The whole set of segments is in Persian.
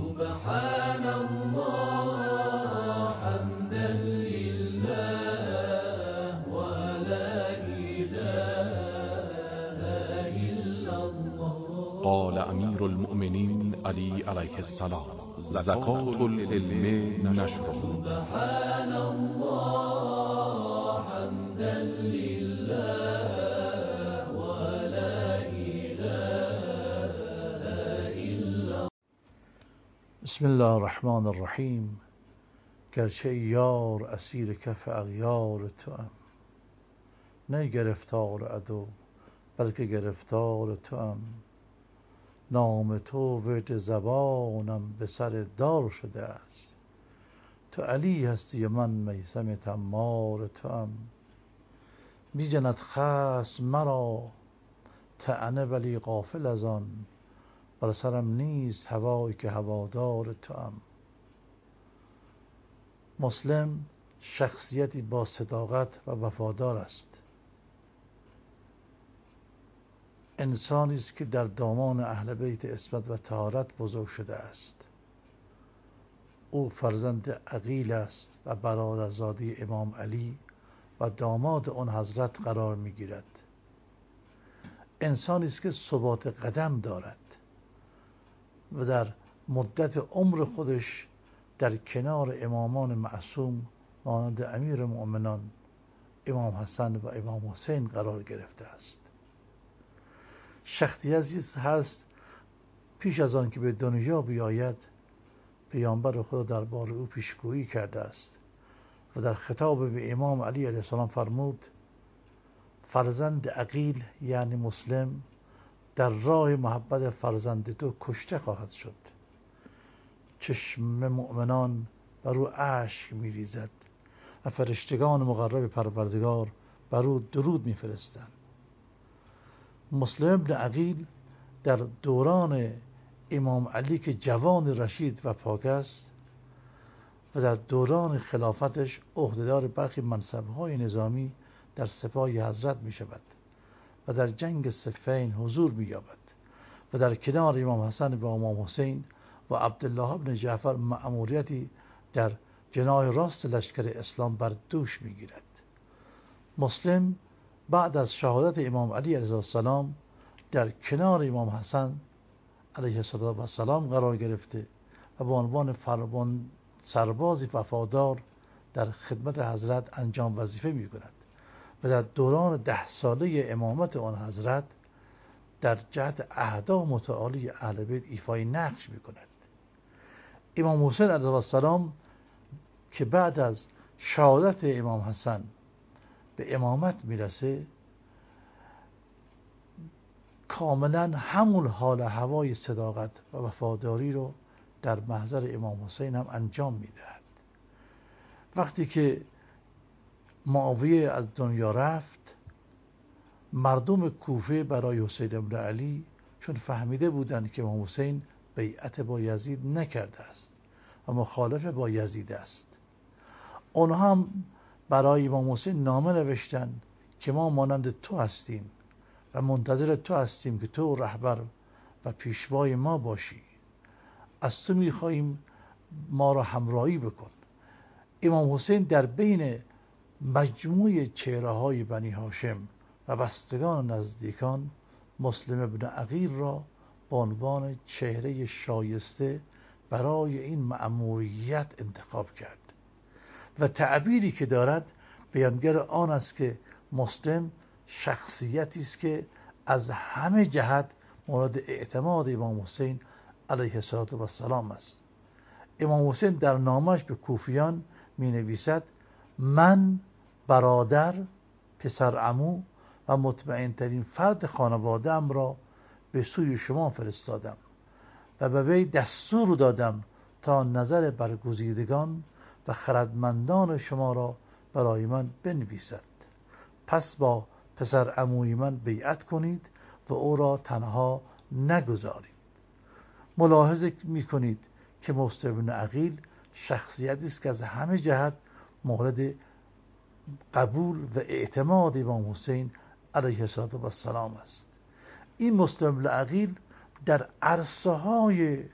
سبحان الله حمدا لله ولا إله إلا الله. قال امیر المؤمنین علی علیه السلام: زکات العلم نشره. سبحان الله حمدا لله ولا إله إلا. بسم الله الرحمن الرحیم. گرچه یار اسیر کف اغیار توام، نه گرفتار عدو بلکه گرفتار توام. نام تو ورد زبانم به سر دار شده است. تو علی هستی و من میثم تمار توام. می جند خصم مرا طعنه ولی غافل از آن، بر سرم نیست هوایی که هوادار توام. مسلم شخصیتی با صداقت و وفادار است. انسانی است که در دامان اهل بیت عصمت و طهارت بزرگ شده است. او فرزند عقیل است و برادرزاده امام علی و داماد آن حضرت قرار می‌گیرد. انسانی است که ثبات قدم دارد و در مدت عمر خودش در کنار امامان معصوم مانند امیر المؤمنان امام حسن و امام حسین قرار گرفته است. شخصیتی هست پیش از آن که به دنیا بیاید پیامبر خدا درباره او پیشگویی کرده است و در خطاب به امام علی علیه السلام فرمود: فرزند عقیل یعنی مسلم در راه محبت فرزند تو کشته خواهد شد. چشم مؤمنان بر او اشک می‌ریزد و فرشتگان مقرب پروردگار بر او درود می‌فرستند. مسلم ابن عقیل در دوران امام علی که جوان رشید و پاک است و در دوران خلافتش عهدهدار برخی منصب‌های نظامی در سپاه حضرت می شود و در جنگ صفین حضور می یابد و در کنار امام حسن و امام حسین و عبدالله بن جعفر مأموریتی در جناح راست لشکر اسلام بر دوش می گیرد. مسلم بعد از شهادت امام علی علیه السلام در کنار امام حسن علیه السلام قرار گرفته و به عنوان سربازی وفادار در خدمت حضرت انجام وظیفه می کند و در دوران 10 ساله امامت آن حضرت در جهت اهداف متعالی اهل بیت ایفای نقش می کند. امام حسین علیه السلام که بعد از شهادت امام حسن به امامت میرسه کاملا همون حال هوای صداقت و وفاداری رو در محضر امام حسین هم انجام میدهد. وقتی که معاویه از دنیا رفت، مردم کوفه برای حسین بن علی چون فهمیده بودند که امام حسین بیعت با یزید نکرده است و مخالف با یزید است، اونها هم برای امام حسین نامه نوشتند که ما مانند تو هستیم و منتظر تو هستیم که تو رهبر و پیشوای ما باشی. از تو میخواییم ما را همراهی بکن. امام حسین در بین مجموع چهره‌های بنی هاشم و بستگان نزدیکان مسلم ابن عقیل را به عنوان چهره شایسته برای این مأموریت انتخاب کرد و تعبیری که دارد بیانگر آن است که مسلم شخصیتی است که از همه جهت مورد اعتماد امام حسین علیه السلام است. امام حسین در نامش به کوفیان می نویسد: من برادر، پسر عمو و مطمئن ترین فرد خانواده ام را به سوی شما فرستادم و به وی دستور دادم تا نظر برگزیدگان و خردمندان شما را برای من بنویسد. پس با پسر عموی من بیعت کنید و او را تنها نگذارید. ملاحظه می کنید که مسلم بن عقیل شخصیتی است که از همه جهت مورد قبول و اعتماد امام حسین علیه السلام است. این مسلم بن عقیل در عرصه‌های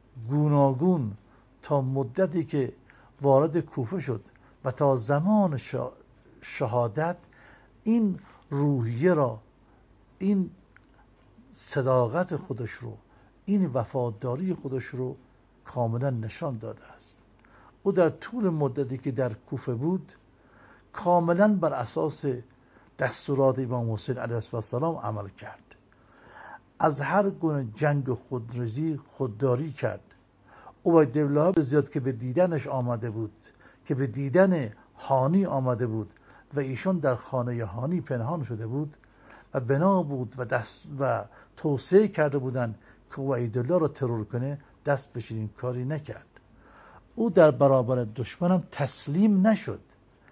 گوناگون تا مدتی که وارد کوفه شد و تا زمان شهادت این روحیه را، این صداقت خودش رو، این وفاداری خودش رو کاملا نشان داده است. او در طول مدتی که در کوفه بود کاملا بر اساس دستورات امام حسین علیه السلام عمل کرد. از هر گونه جنگ و خودریزی خودداری کرد. عبیدالله زیاد که به دیدنش آمده بود، که به دیدن هانی آمده بود و ایشان در خانه هانی پنهان شده بود و بنا بود و توصیه کرده بودند که عبیدالله را ترور کنه، دست به چنین کاری نکرد. او در برابر دشمنم تسلیم نشد.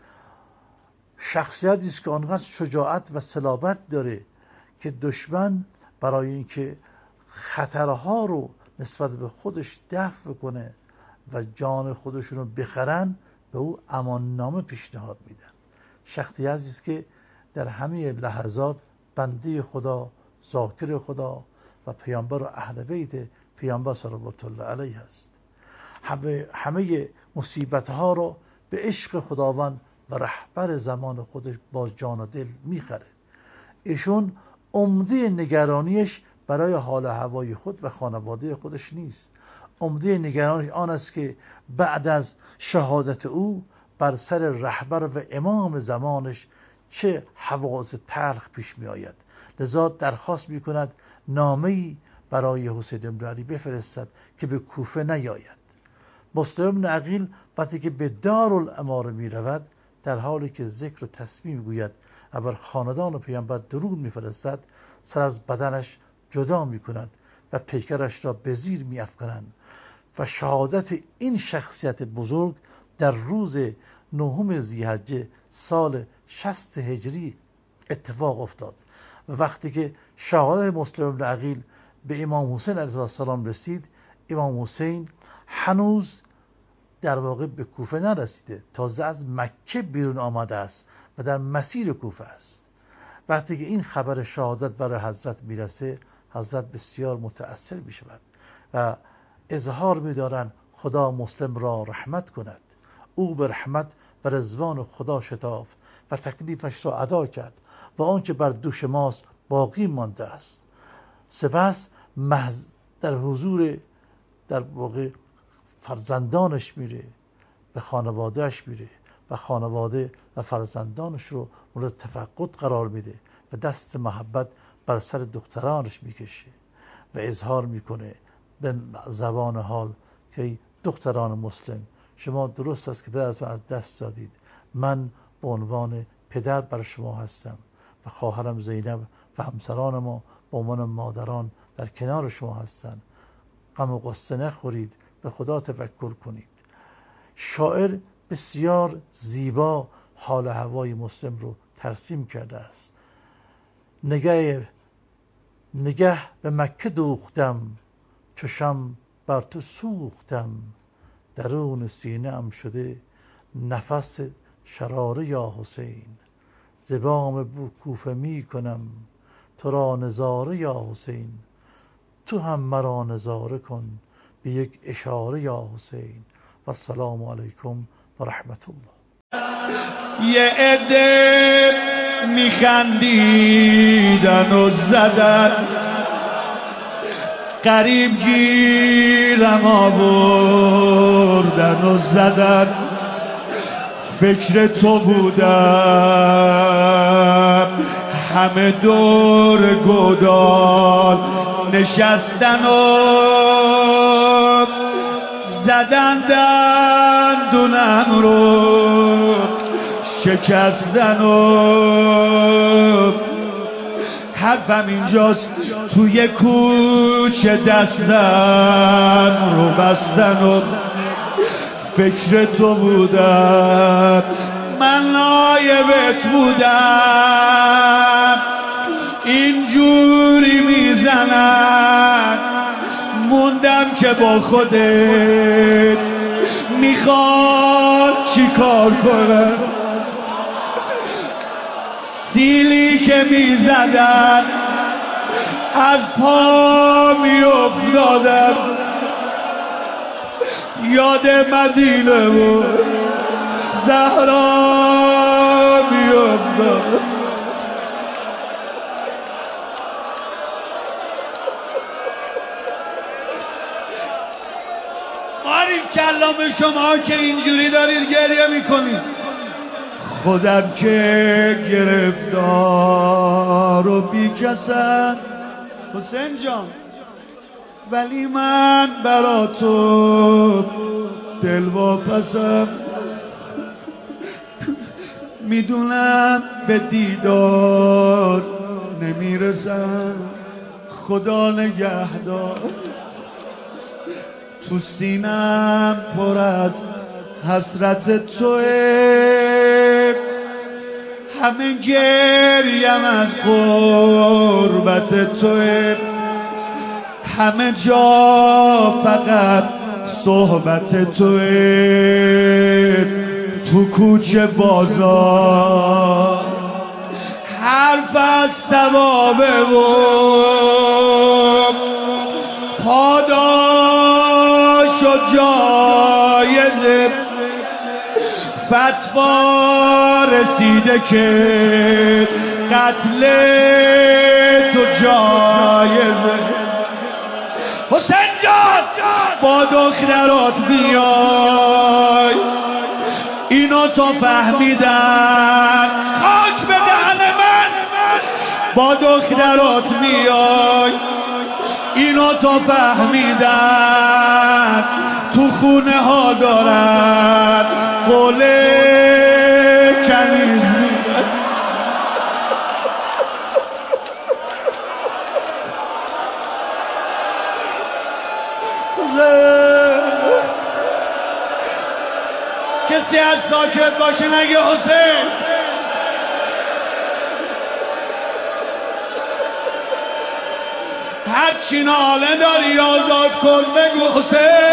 شخصیتی است که آنقدر شجاعت و صلابت داره که دشمن برای اینکه خطرها رو نسبت به خودش دفع کنه و جان خودشون رو بخرن به او اماننامه پیشنهاد میدن. شخصیتی است که در همه لحظات بنده خدا، ذاکر خدا و پیامبر و اهل بیت پیامبر صلوات الله علیه است. همه مصیبت ها رو به عشق خداوند و رهبر زمان خودش با جان و دل میخره. ایشون عمده نگرانیش برای حال و هوای خود و خانواده خودش نیست. عمده نگرانیش آن است که بعد از شهادت او بر سر رهبر و امام زمانش چه حوادث تلخ پیش می آید. لذا درخواست می کند نامه‌ای برای حسین بن علی بفرستد که به کوفه نیاید. مسلم بن عقیل وقتی که به دارالاماره می رود، در حالی که ذکر و تسبیح می گوید و بر خاندان و پیامبر درود می فرستد، سر از بدنش جدا می کند و پیکرش را به زیر می افکنند و شهادت این شخصیت بزرگ در روز 9 ذی‌حجه سال 60 هجری اتفاق افتاد. و وقتی که شهادت مسلم بن عقیل به امام حسین علیه السلام رسید، امام حسین هنوز در واقع به کوفه نرسیده، تازه از مکه بیرون آمده است و در مسیر کوفه است. وقتی که این خبر شهادت برای حضرت میرسه، حضرت بسیار متأثر میشود و اظهار می‌دارند خدا مسلم را رحمت کند. او به رحمت و رضوان خدا شتافت و تکلیفش را ادا کرد و آنچه بر دوش ماست باقی مانده است. سپس در حضور در واقع فرزندانش میره، به خانوادهش میره و خانواده و فرزندانش رو مورد تفقد قرار میده و دست محبت بر سر دخترانش میکشه و اظهار میکنه به زبان حال که دختران مسلم، شما درست است که پدرتون از دست دادید، من به عنوان پدر بر شما هستم و خواهرم زینب و همسران ما به عنوان مادران در کنار شما هستند. غم و غصه نخورید، به خدا توکل کنید. شاعر بسیار زیبا حال و هوای مسلم رو ترسیم کرده است. نگه به مکه دوختم، چشم بر تو سوختم، درون سینه ام شده نفس شراره یا حسین. زبام بو کوفه می کنم تو را نظاره یا حسین، تو هم مرا نظاره کن به یک اشاره یا حسین. و السلام علیکم و رحمت الله. یه عده میخندیدن و زدن، قریب گیرم آوردن و زدن، فکر تو بودم همه دور گودال نشستن و زدن دندونم رو شکستن و حرفم اینجاست توی کوچه دستم رو بستن و فکر تو بودم من نایبت بودم اینجوری میزنن موندم که با خودت میخواد چی کار کنم سیلی که میزدن از پا میافتادم یاد مدینه و زهرا میافتم. آری کلام شما که اینجوری دارید گریه میکنید. خودم که گرفتار و بیکسم حسین جان، ولی من برا تو دل واپسم. میدونم به دیدار نمیرسم، خدا نگهدار. تو سینم پر از حسرت توه، همه گریم از غربت توه، همه جا فقط صحبت توه. تو کوچه بازار حرف از ثوابه و پاداش و جایزه، فتوا رسیده که قتل تو جایزه. حسین جان با دخترات بیای، اینو تو فهمیدن، خاک به دهن من. با دخترات میای، اینو تو فهمیدن، تو خونه ها دارن قول کنیز میدن. کسی از ساکت باشه نگه حسین. هرچی ناله داری آزاد کن بگو حسین.